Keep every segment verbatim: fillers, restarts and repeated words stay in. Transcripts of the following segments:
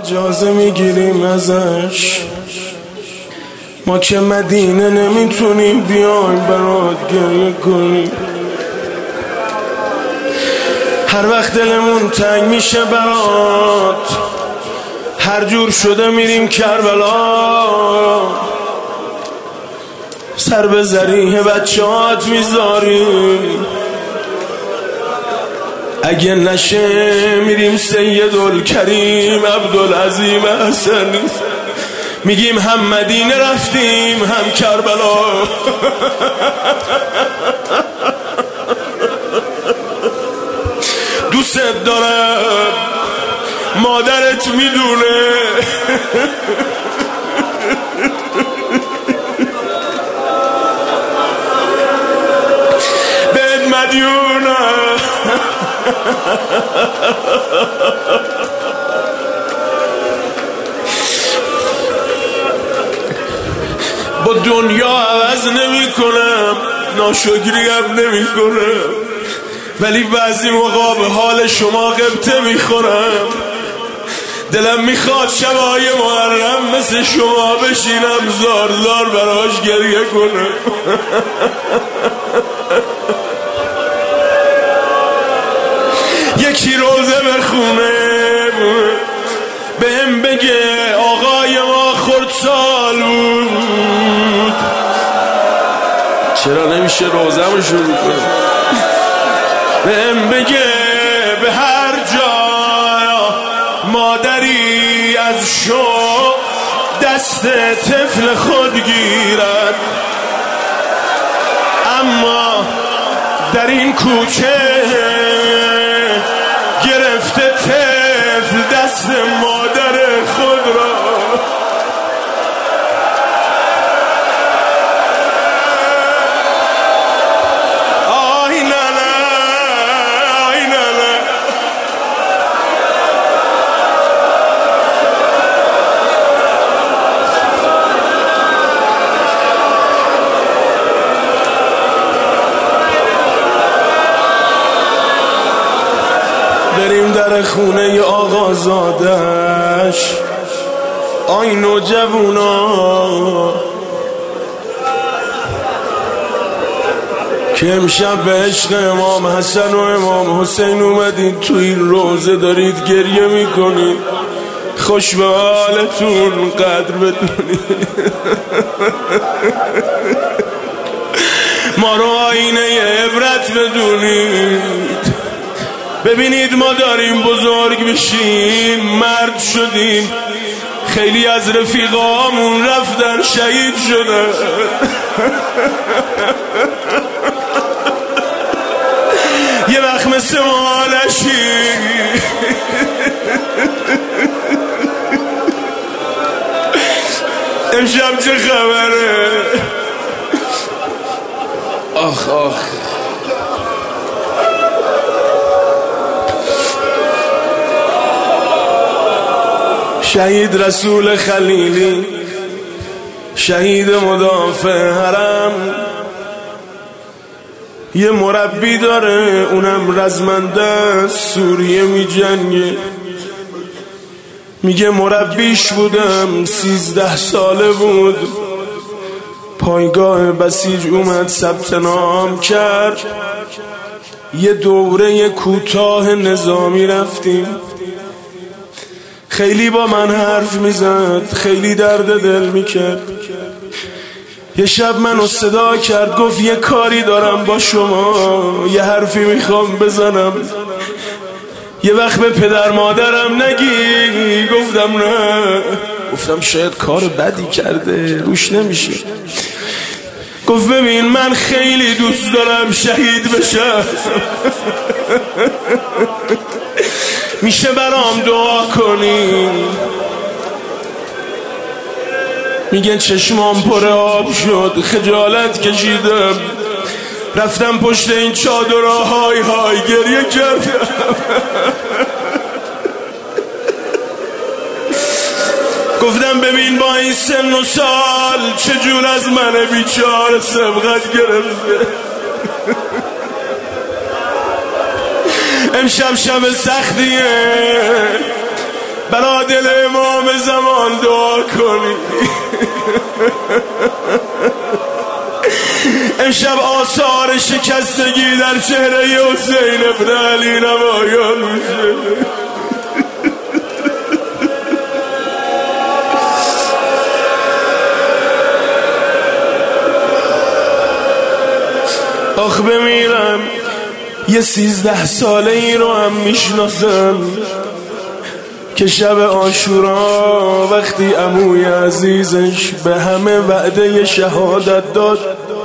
اجازه میگیریم ازش، ما که مدینه نمیتونیم بیایم برات گریه کنیم. هر وقت دلمون تنگ میشه برات، هر جور شده میریم کربلا، سر به ذریح بچه هات میذاریم، اگه نشه میریم سیدالکریم عبدالعظیم حسنی، میگیم هم مدینه رفتیم هم کربلا. دوست دارم، مادرت میدونه، بهت مدیونه. با دنیا عوض نمی کنم، ناشکری هم نمی کنم، ولی بعضی موقع به حال شما غبطه می خورم. دلم میخواد شبای محرم مثل شما بشینم زار زار براش گریه کنم. یکی روزه بخونه بهم بگه آقای ما خردسال بود. چرا نمیشه روزه‌مو شروع کنم؟ بهم بگه به هر جا مادری از شوق دست طفل خود گیرد، اما در این کوچه گرفته طفل دست مادر خود را. آی ننه، آی ننه. بریم در خونه آقازادش، آی نوجوونا که امشب به عشق امام حسن و امام حسین اومدید تو این روزه دارید گریه میکنید، خوش به حالتون قدر بدونید. ما رو آینه عبرت بدونید. ببینید ما داریم بزرگ بشیم، مرد شدیم، خیلی از رفیقامون رفتن شهید شدن. یه وقت مثل ما نشی. امشب چه خبره؟ آخ آخ شهید رسول خلیلی، شهید مدافع حرم، یه مربی داره اونم رزمنده سوریه می جنگه. میگه مربیش بودم، سیزده ساله بود، پایگاه بسیج اومد ثبت نام کرد، یه دوره کوتاه نظامی رفتیم. خیلی با من حرف میزد، خیلی درد دل میکرد. یه شب منو صدا کرد، گفت یه کاری دارم با شما، یه حرفی میخوام بزنم، یه وقت به پدر مادرم نگی. گفتم نه. گفتم شاید کار بدی کرده روش نمیشه. گفت ببین من خیلی دوست دارم شهید بشم، میشه برام دعا کنی؟ میگه چشمام پر آب شد، خجالت کشیدم، رفتم پشت این چادرها های های گریه کردم. گفتم ببین با این سن و سال چجور از من بیچاره سبقت گرفته. امشب شب سختیه، برا دل امام زمان دعا کنی. امشب آثار شکستگی در چهره حسین ابن علی نمایان میشه. آخ بمیرم یه سیزده ساله ای رو هم میشناسم که شب عاشورا وقتی عموی عزیزش به همه وعده شهادت داد،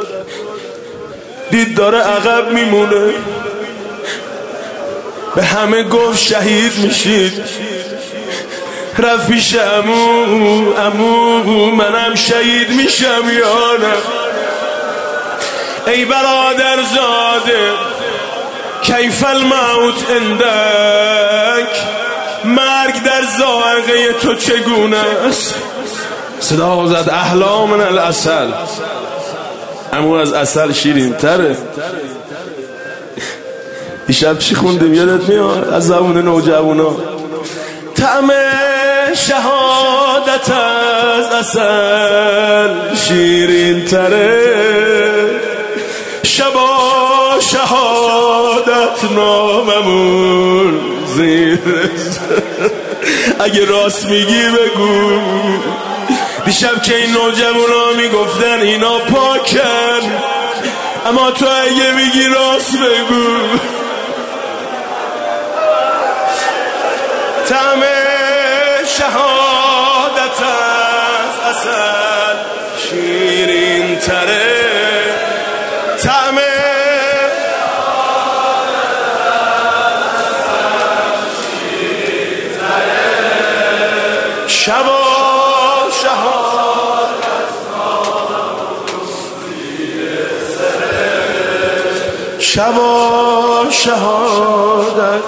دید داره عقب میمونه، به همه گفت شهید میشید، رفت پیش عمو، عمو منم شهید میشم یا نه؟ ای برادر زاده کیف الموت اندک، مرگ در ذائقه تو چگونه است؟ صدا زد احلا من العسل، عمو از عسل شیرین تره. دیشب چی خوندیم یادت میاد از زبون نوجوانا؟ طعم شهادت از عسل شیرین تره، شبا شهادت ناممون زیر. اگه راست میگی بگو. دیشب که این نوجوانا میگفتن اینا پاکن، اما تو اگه میگی راست بگو. طعم شهادت از عسل شیرین تره، طعم شبا شهادت شبا شهادت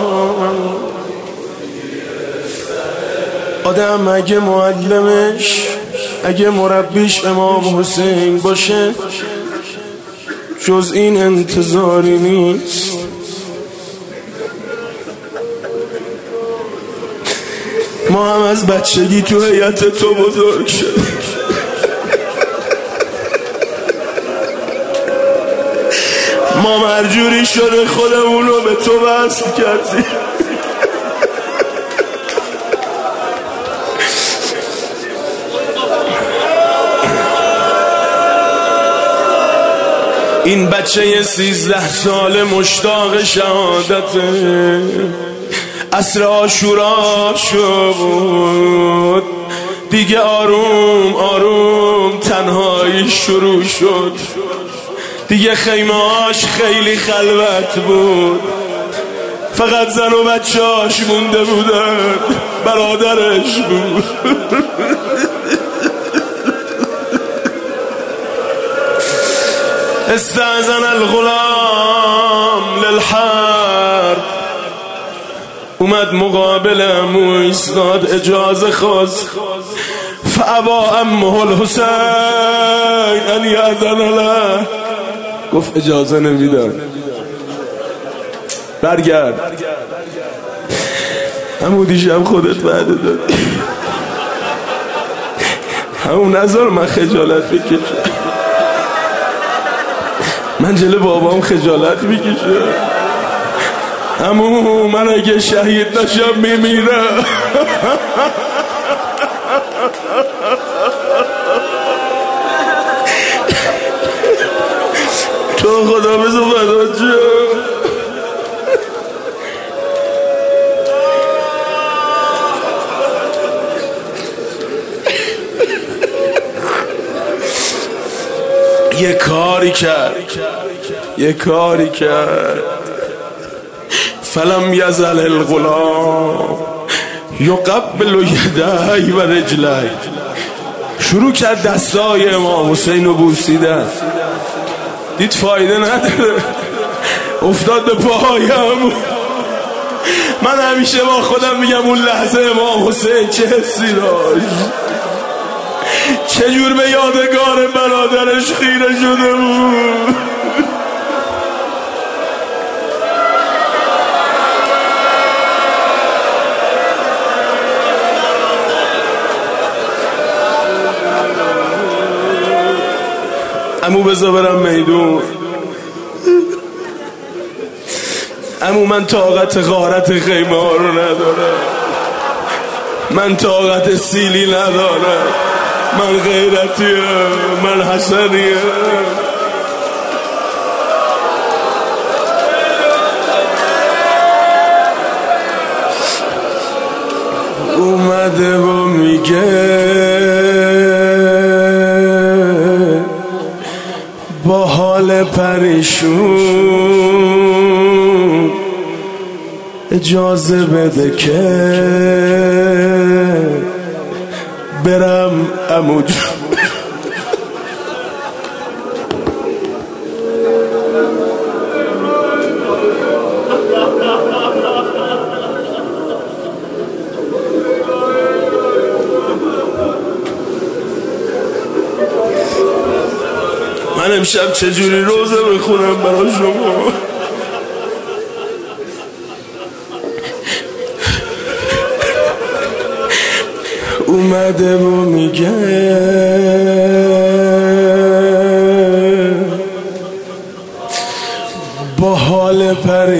آدم اگه معلمش اگه مربیش امام حسین باشه جز این انتظاری نیست. ما هم از بچگی تو هیئت تو بزرگ شد، ما مرجوری شده خودمون رو به تو وصل کردیم. این بچه سیزده ساله مشتاق شهادته، عصر عاشورا شد دیگه، آروم آروم تنهایی شروع شد دیگه، خیمه‌هاش خیلی خلوت بود، فقط زن و بچه‌هاش مونده بودن، برادرش بود. استأذن الغلام للحرب، اومد مقابل عمو ایستاد، اجازه خواست. فابا عمه الحسین ان یأذن له، گفت اجازه نمیدم، برگرد. عمو دیشب خودت وعده دادی، همون نذار من خجالت بکشم، من جلو بابام خجالت میکشم. عمو من اگه شهید نشم میمیرم. تو خدا بزن فدا جان. یه کاری کرد یه کاری کرد فلم یزل الغلام یقبل یدی و رجلی، شروع کرد دستای امام حسین رو بوسیدن، دید فایده نداره، افتاد به پایم. من همیشه با خودم میگم اون لحظه امام حسین چه حسی داشت، چجور به یادگار برادرش خیره شده بود. عمو بذار برم میدون، عمو من طاقت غارت خیمه ها رو ندارم، من طاقت سیلی ندارم، من غیرتیم، من حسنیم. اومده و میگه با حال پریشون اجازه بده که برم عمو جون. من امشب چجوری روزه بخونم برای شما؟ اومده و میگه با حال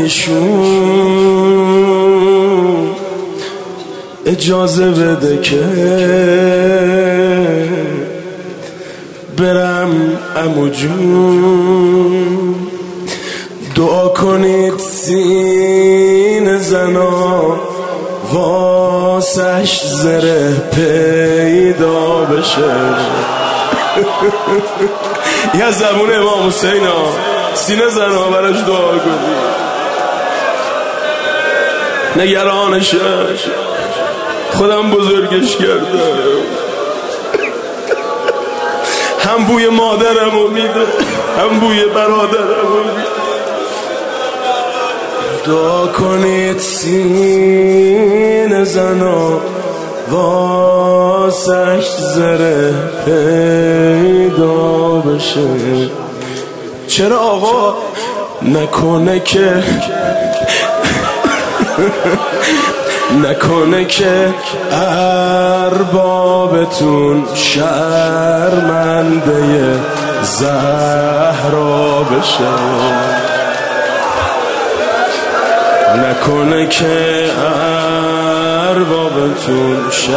پریشون اجازه بده که برم عمو جون. دعا کنید سین زنا واسش زره پیدا بشه. یه زبون امام حسین ها سینه زنا براش دعا کنید، نگرانش خودم بزرگش کردم، هم بوی مادرم رو میده هم بوی برادرم رو میده. دعا کنید سین زنا واسش زره پیدا بشه. چرا آقا نکنه که نکنه که اربابتون شرمنده زهرا بشه، نکنه که اربابتون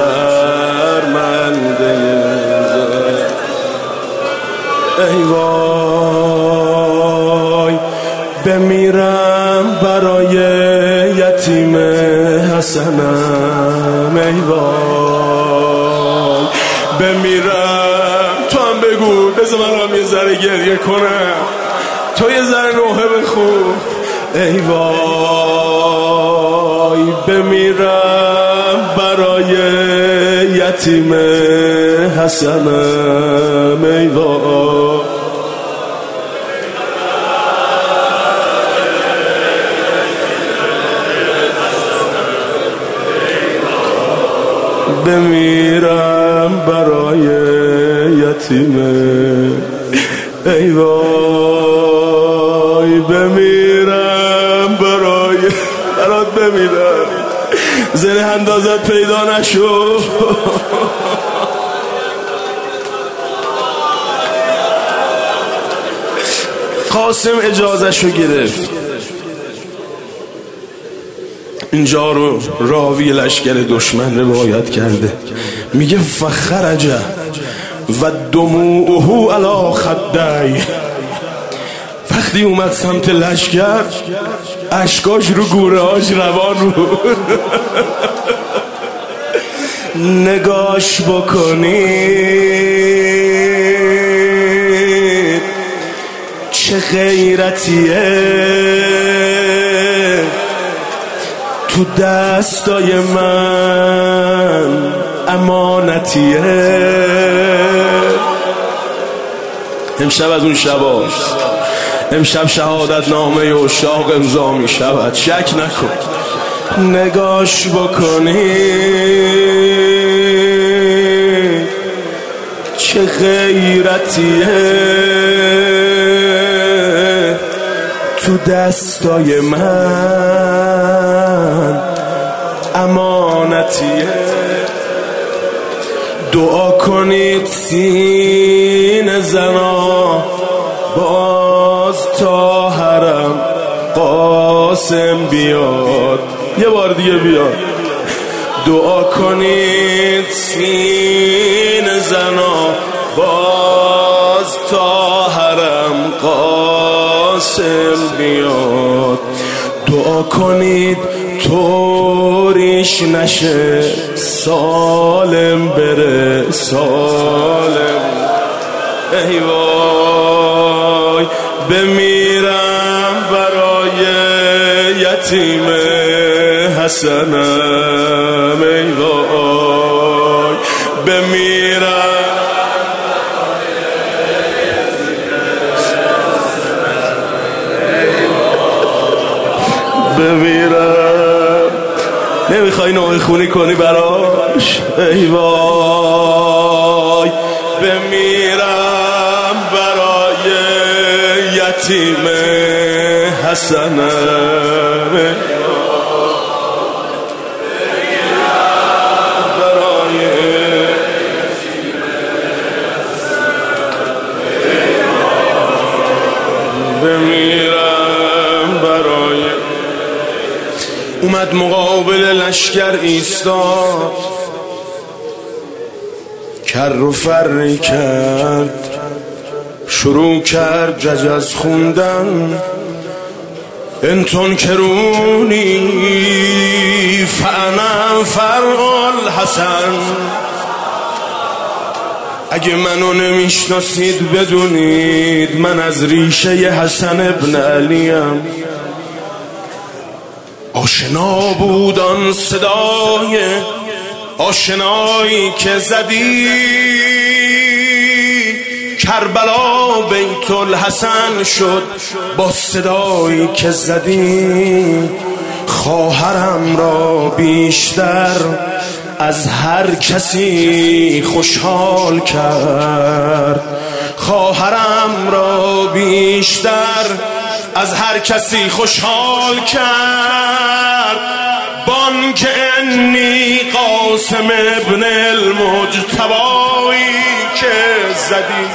شرمنده زهرا. ای وای بمیرم برای یتیم حسنم، ای وای بمیرم. تو هم بگو بذار منم یه ذره گریه کنم، تو یه ذره نوحه بخون. ای وای بمیرم برای یتیم حسنم، ای وای بمیرم برای یتیم، ای وای بمیرم برای برات بمیرم، زره اندازت پیدا نشو. قاسم اجازهشو گرفت، اینجا رو راوی لشکر دشمن روایت کرده، میگه فخرج و دموعه علی خدی. وقتی اومد سمت لشکر اشکاش رو گوره هاش روان بود. نگاش بکنید چه غیرتیه تو دستای من، امانتیه. امشب از اون شباست، امشب شهادت نامه و شاق امضا می شود، شک نکن. نگاش بکنی چه غیرتیه تو دستای من، امانتیه. دعا کنید سین زنا بیاد. یه بار دیگه بیاد. دعا کنید سین زنا باز تا حرم قاسم بیاد. دعا کنید طوریش نشه سالم بره سالم. ای وای بمیرم برای یتیم حسنم. ای وای بمیرم بمیرم. نمیخوای نوع خونی کنی براش؟ ای وای بمیرم برای یتیم حسنم. بمیرم برای اومد مقابل لشکر ایستاد، کر و فری کرد، شروع کرد ججز خوندن. انتون کرونی فانا فرع الحسن. اگه منو نمیشناسید بدونید من از ریشه حسن ابن علیم. آشنا بود آن صدای آشنایی که زدی، کربلا بیت الحسن شد با صدایی که زدی. خواهرم را بیشتر از هر کسی خوشحال کرد. خواهرم را بیشتر از هر کسی خوشحال کرد. بانک انی قاسم ابن المجتبایی که زدی.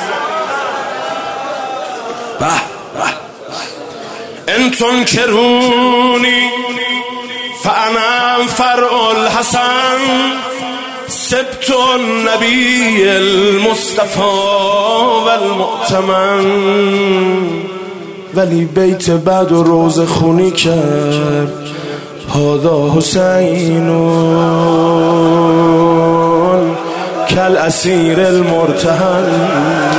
به به انتون کرونی فانا فرع الحسن سبت النبی المصطفى والمؤتمن. ولی بیت بعد و روز خونی کرد. هذا حسینون کل اسیر المرتهن.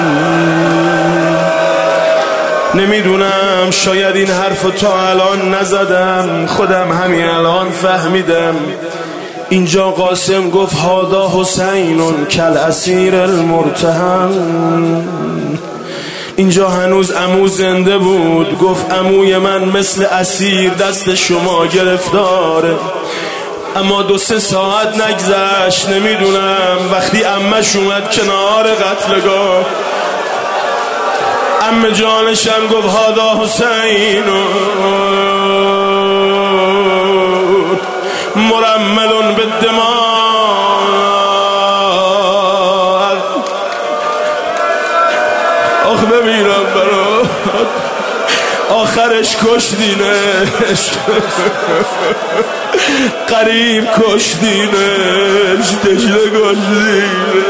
نمیدونم شاید این حرف تا الان نزدم، خودم همین الان فهمیدم. اینجا قاسم گفت هذا حسینون کل اسیر المرتهن. اینجا هنوز عمو زنده بود، گفت عموی من مثل اسیر دست شما گرفتاره. اما دو سه ساعت نگذشت، نمیدونم وقتی عمش اومد کنار قتلگاه، عمه جانشم گفت هذا حسین مرمل بالدماء. آخ بمیرم برات، آخرش کشتینش، قریب کشتینش، تشنه کشتینش.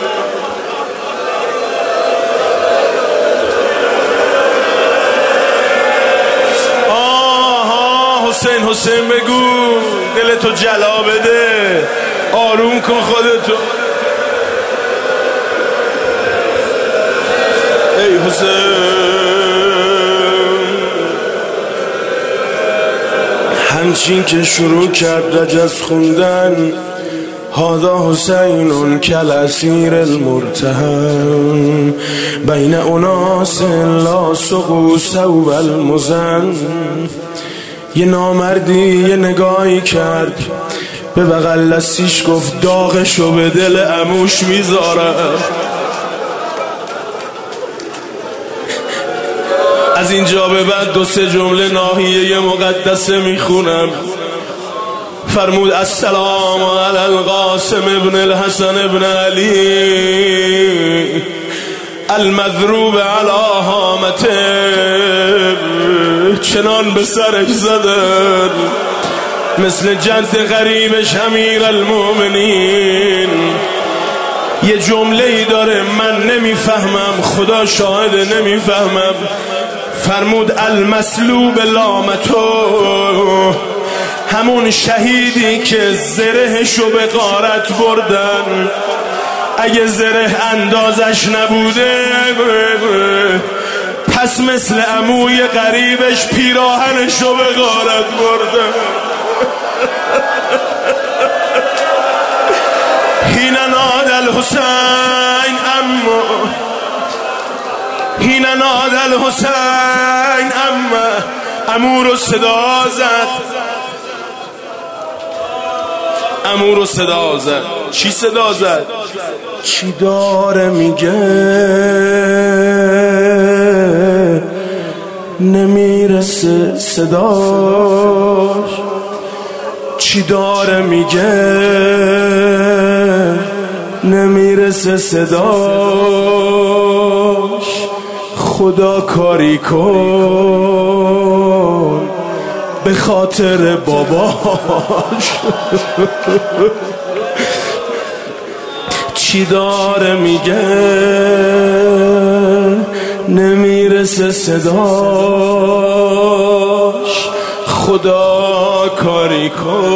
آها حسین حسین بگو، دلتو جلا بده، آروم کن خودتو. ای حسین همچین که شروع کرد رجز خوندن، هذا حسین کل اسیر المرتهن بین اناس لا سقوا ثوب المزن. یه نامردی یه نگاهی کرد به بغل دستیش، گفت داغشو به دل عموش میذارم. از اینجا به بعد دو سه جمله ناحیه مقدسه میخونم. فرمود السلام علی القاسم ابن الحسن ابن علی المضروب علی هامته چنان به سرش زدن مثل جد غریبش امیر المومنین. یه جمله ای داره من نمیفهمم، خدا شاهد نمیفهمم. فرمود المسلوب لامتو، همون شهیدی که زرهشو به غارت بردن، اگه زره اندازش نبوده پس مثل عموی غریبش پیراهنشو به غارت بردن. حین نادى الحسین اما حین نادى الحسین اما عمو رو صدا زد، عمو رو صدا زد. چی صدا زد؟ چی داره میگه نمیرسه صداش، چی داره میگه نمیرسه صداش. خدا کاری کن به خاطر باباش. چی داره میگه نمیرسه صداش. خدا کاری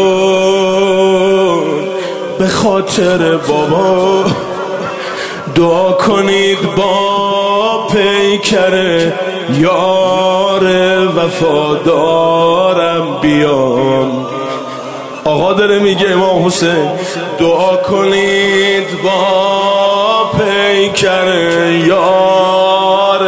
کن به خاطر بابا. دعا کنید با پیکر یار وفادارم بیام. آقا داره میگه امام حسین دعا کنید با پیکر یار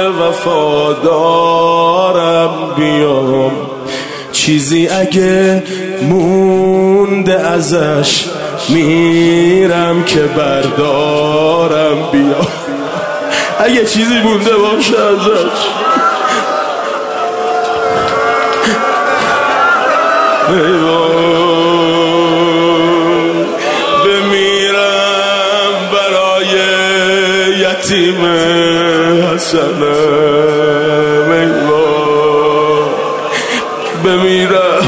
وفادارم بیام. چیزی اگه مونده ازش میرم که بردارم بیام. اگه چیزی مونده باشه ازش بمیرم برای یتیم حسنم. بمیرم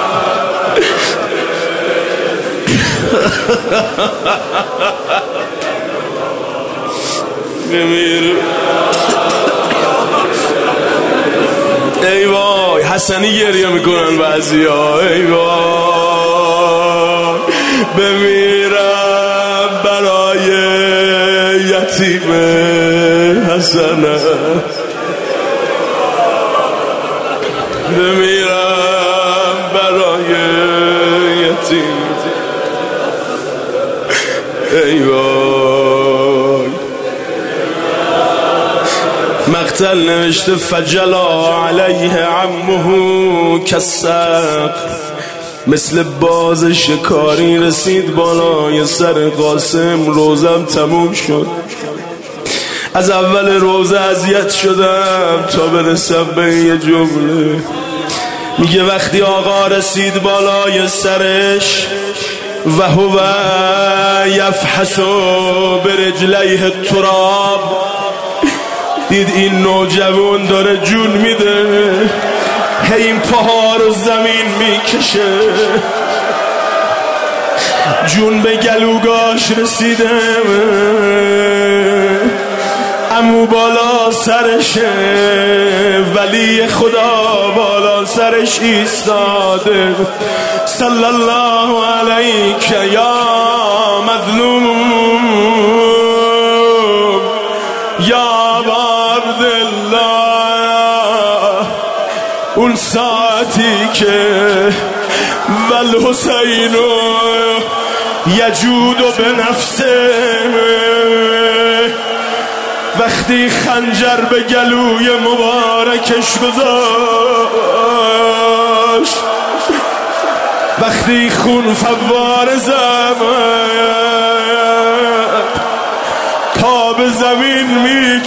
بمیرم. ای وای حسنی گریه میکنن بعضی ها. ای وای بمیرم برای یتیم حسنه. بمیرم برای یتیم. ای وای مقتل نوشته فجلا علیه عمه کالسقف، مثل باز شکاری رسید بالای سر قاسم. روزم تموم شد، از اول روزه اذیت شدم تا برسم به یه جمله. میگه وقتی آقا رسید بالای سرش و هو یفحص برجلیه التراب، دید این نوجوان داره جون میده، هی این پاها رو زمین میکشه، جون به گلوگاش رسیده. عمو بالا سرشه، ولی خدا بالا سرش ایستاده. صلی الله علیک یا مظلوم یا عبدالله. اون ساعتی که والحسین یجود به نفسه، وقتی خنجر به گلوی مبارکش گذاشت، وقتی خون فوار زد تا به زمین می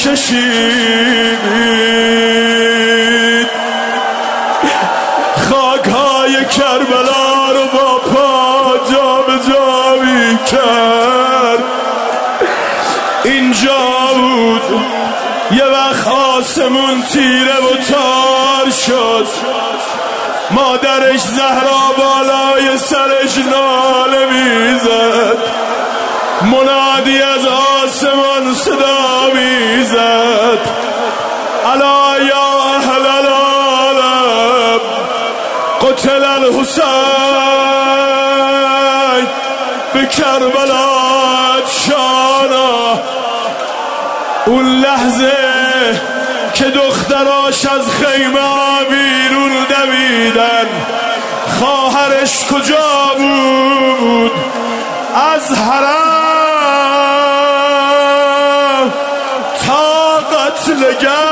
کشید، خاکهای کربلا رو با پا جا به جا می کرد. اینجا بود یه وقت آسمون تیره و تار شد، مادرش زهرا بالای سرش ناله میزد، منادی از آسمان صدا میزد الا یا اهل العالم قتل الحسین به کربلا شانا. اون لحظه که دختراش از خیمه بیرون دویدن، خواهرش کجا بود؟ از حرم تا قتلگاه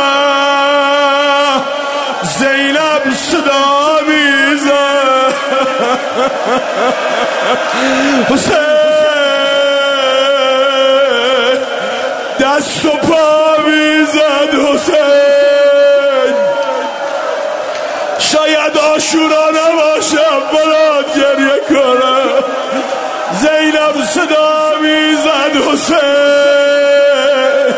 زینب صدا میزد حسین، دست و پا میزد حسین. شاید عاشورا نباشم برات گریه کنم، زینب صدا میزد حسین.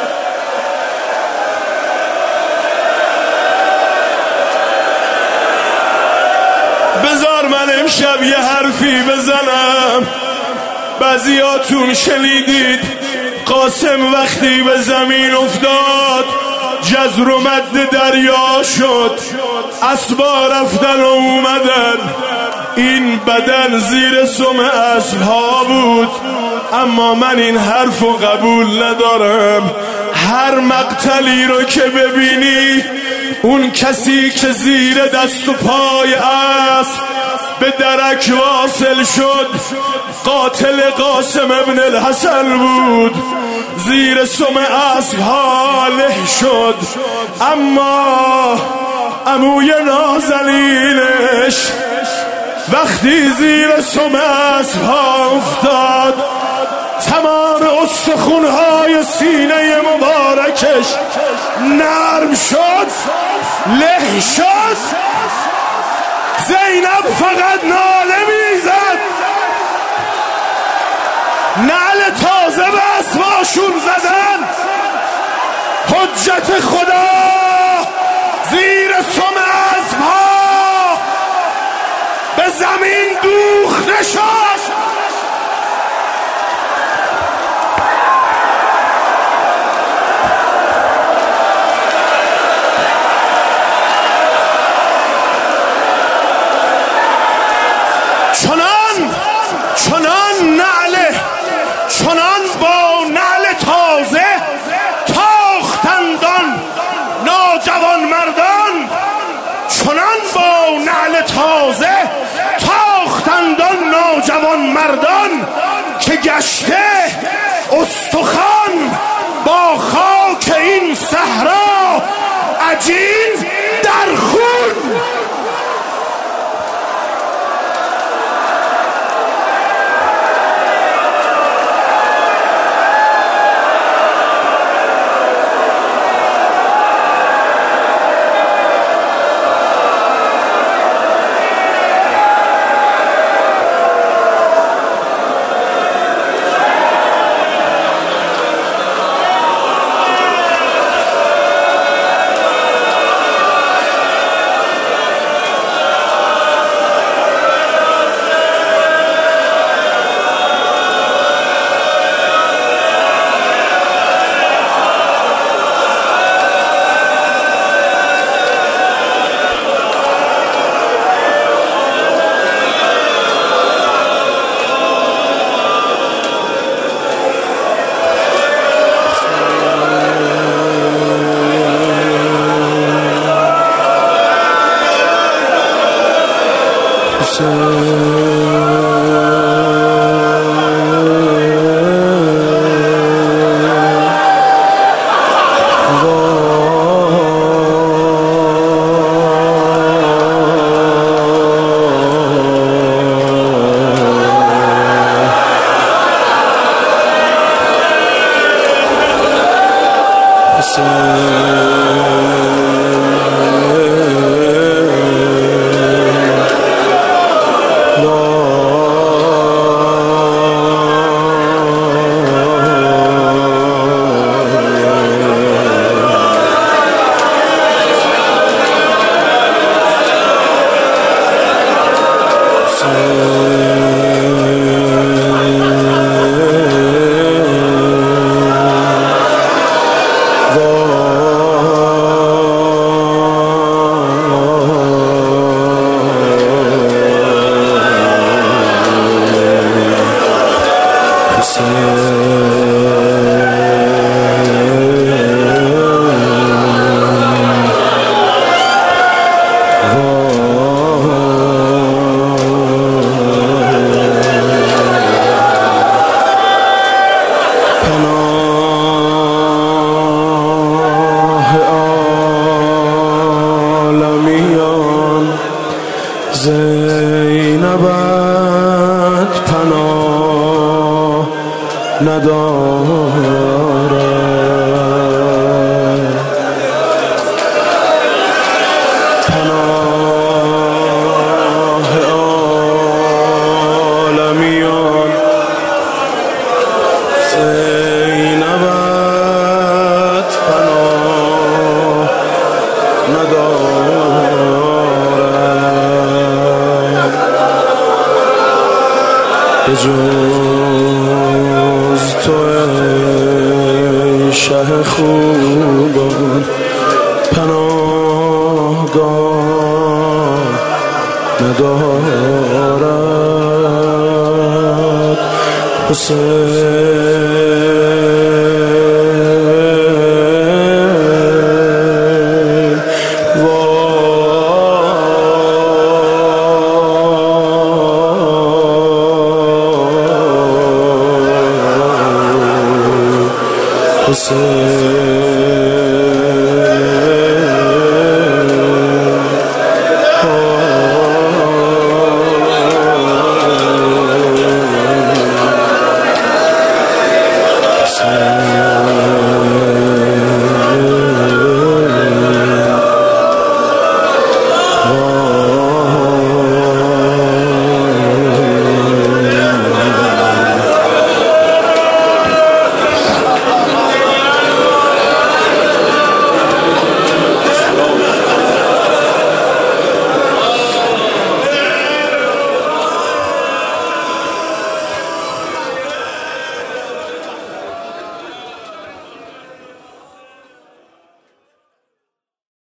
بذار من امشب یه حرفی بزنم. بعضیاتون شنیدید قاسم وقتی به زمین افتاد جزر و مد دریا شد، اسبا رفتن و اومدن، این بدن زیر سم اسبها بود. اما من این حرفو قبول ندارم. هر مقتلی رو که ببینی، اون کسی که زیر دست و پای اسب به درک واصل شد قاتل قاسم ابن الحسن بود، زیر سم اسب حاله شد. اما عموی نازنینش وقتی زیر سم اسب ها افتاد، تمام استخونهای سینه مبارکش نرم شد، له شد. زینب فقط ناله میزد، نعل تازه به اسباشون زدن. حجت خدا زیر سم اسبها به زمین دوخته شد. چنان چنان نعل چنان با نعل تازه تاختندان نوجوان مردان، چنان با نعل تازه تاختندان نوجوان مردان که گشته استخوان با خاک این صحرا عجین در خون. زینبت پناه ندارد، پناه عالمیان زینبت پناه ندارد، به جز تو ای شه خوبان پناهگاه ندارد. حسین حسین